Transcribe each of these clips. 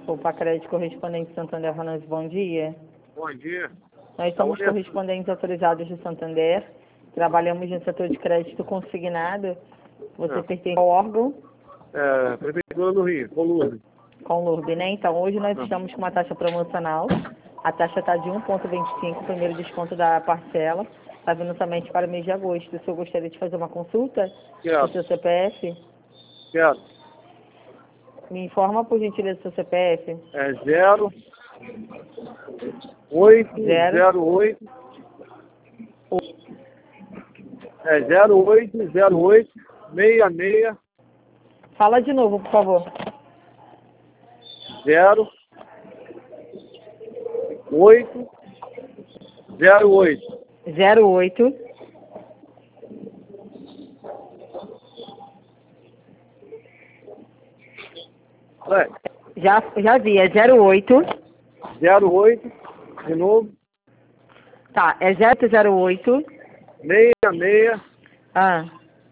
Opa, crédito correspondente Santander Ranões, bom dia. Bom dia. Nós somos correspondentes autorizados de Santander, trabalhamos no setor de crédito consignado. Você pertence ao órgão? Prefeitura do Rio, com Lourdes. Com Lourdes, né? Então, hoje nós estamos com uma taxa promocional. A taxa está de 1,25, primeiro desconto da parcela. Está vindo somente para o mês de agosto. O senhor gostaria de fazer uma consulta? Quero. Do seu CPF? Quero. Me informa, por gentileza, o seu CPF. É 0808. É 0808 66 Fala de novo, por favor. 0808 08. Já vi, é 08. 08 de novo. Tá, é 008. 66 Ah,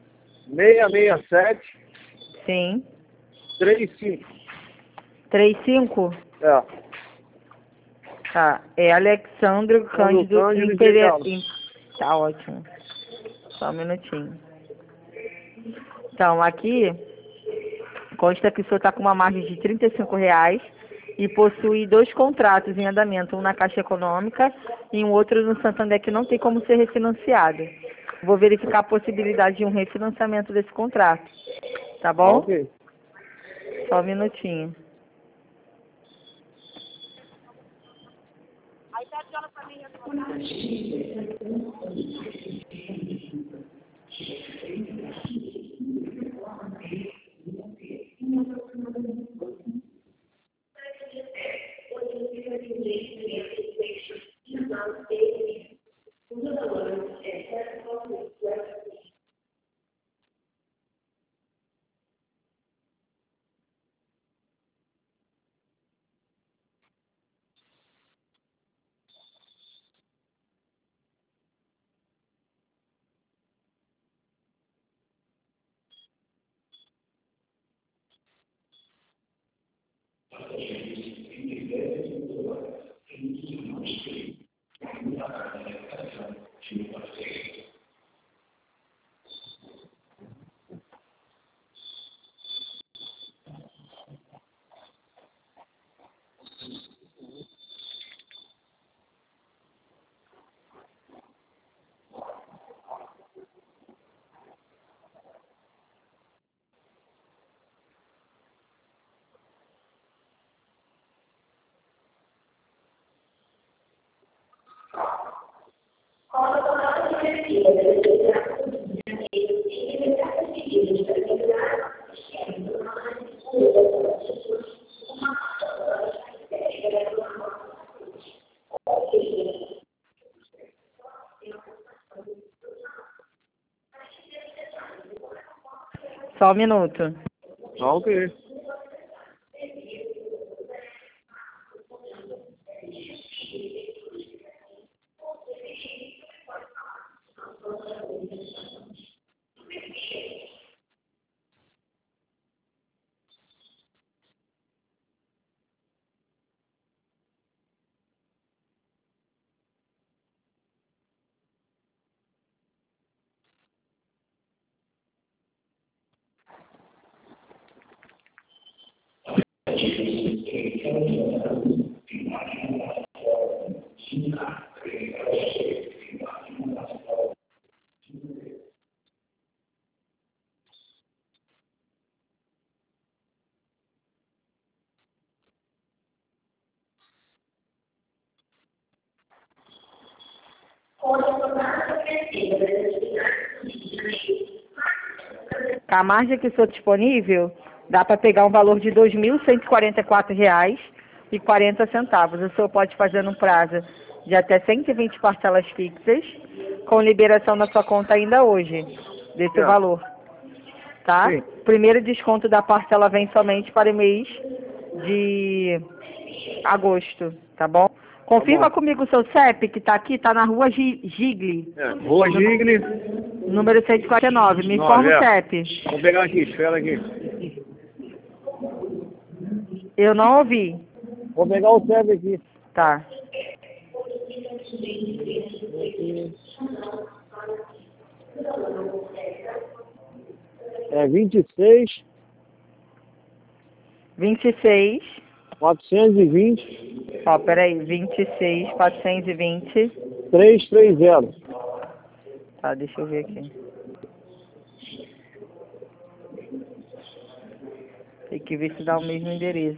667 sim. 35. 35? É. Tá, é Alexandre Cândido Imperial. Tá ótimo. Só um minutinho. Então, aqui consta que o senhor está com uma margem de R$ 35 e possui 2 contratos em andamento, um na Caixa Econômica e um outro no Santander que não tem como ser refinanciado. Vou verificar a possibilidade de um refinanciamento desse contrato. Tá bom? Ok. Só um minutinho. Só um minuto. Ok. A margem que estou disponível dá para pegar um valor de R$ 2.144,40. O senhor pode fazer no prazo de até 120 parcelas fixas, com liberação na sua conta ainda hoje, desse valor. Tá? Sim. Primeiro desconto da parcela vem somente para o mês de agosto, tá bom? Confirma comigo o seu CEP, que está aqui, está na rua Gigli. Rua Gigli. Número 149. Me informa o CEP. Vou pegar aqui, espera aqui. Eu não ouvi. Vou pegar o CEP aqui. Tá. É 26, 26. 420, Ó, peraí. 26, 420. 330. Tá, deixa eu ver aqui. Tem que ver se dá o mesmo endereço.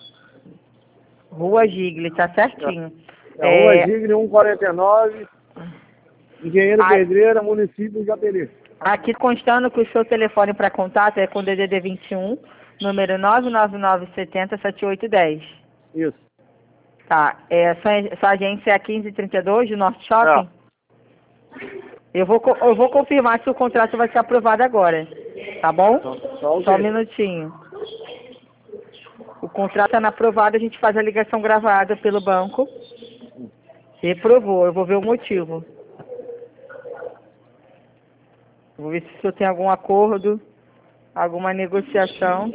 Rua Gigli, tá certinho. É Rua Gigli 149, Engenheiro Ai. Pedreira, município de Japeri. Aqui constando que o seu telefone para contato é com DDD 21, número 999707810. Isso. Tá, sua agência é a 1532 do Norte Shopping? Eu vou confirmar se o contrato vai ser aprovado agora, tá bom? Tá, Só um minutinho. O contrato sendo aprovado, a gente faz a ligação gravada pelo banco. Reprovou, eu vou ver o motivo. Vou ver se o senhor tem algum acordo, alguma negociação.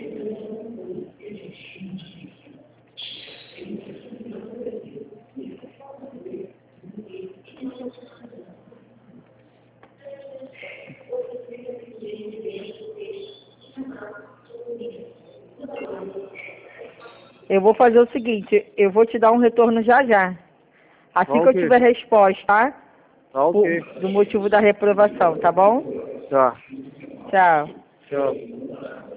Eu vou fazer o seguinte, eu vou te dar um retorno já já. Assim que eu tiver resposta, tá? Tá ok. Do motivo da reprovação, tá bom? Tá. Tchau. Tchau.